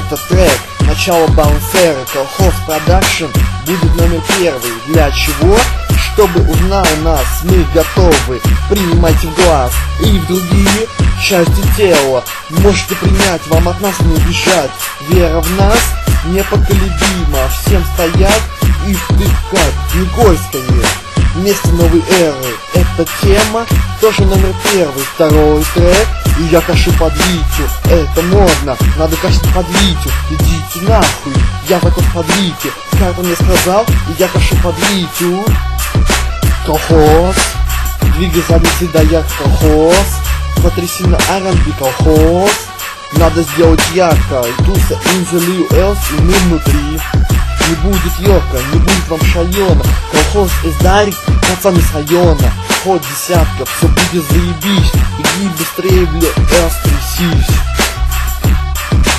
этот трек, начало Баунсера, колхоз продакшн будет номер 1. Для чего? Чтобы узнал нас, мы готовы принимать в глаз и в другие части тела. Можете принять, вам от нас не убежать. Вера в нас непоколебима, всем стоять и втыкать. Никольское, вместе новой эры. Эта тема тоже номер 1. Второй трек, и я кашу под Витю. Это модно, надо кашить под Витю. Идите нахуй, я такой под Витю. Как он мне сказал, и я кашу под Витю. Колхоз, двигай задницей, да я колхоз. Потряси на R&B колхоз. Надо сделать ярко, и туса инзелью элс, и мы внутри. Не будет йока, не будет вам шайона. Колхоз из Дарик, пацаны с района. Ход десятка, все будет заебись. Иди быстрее, бля, элс, трясись.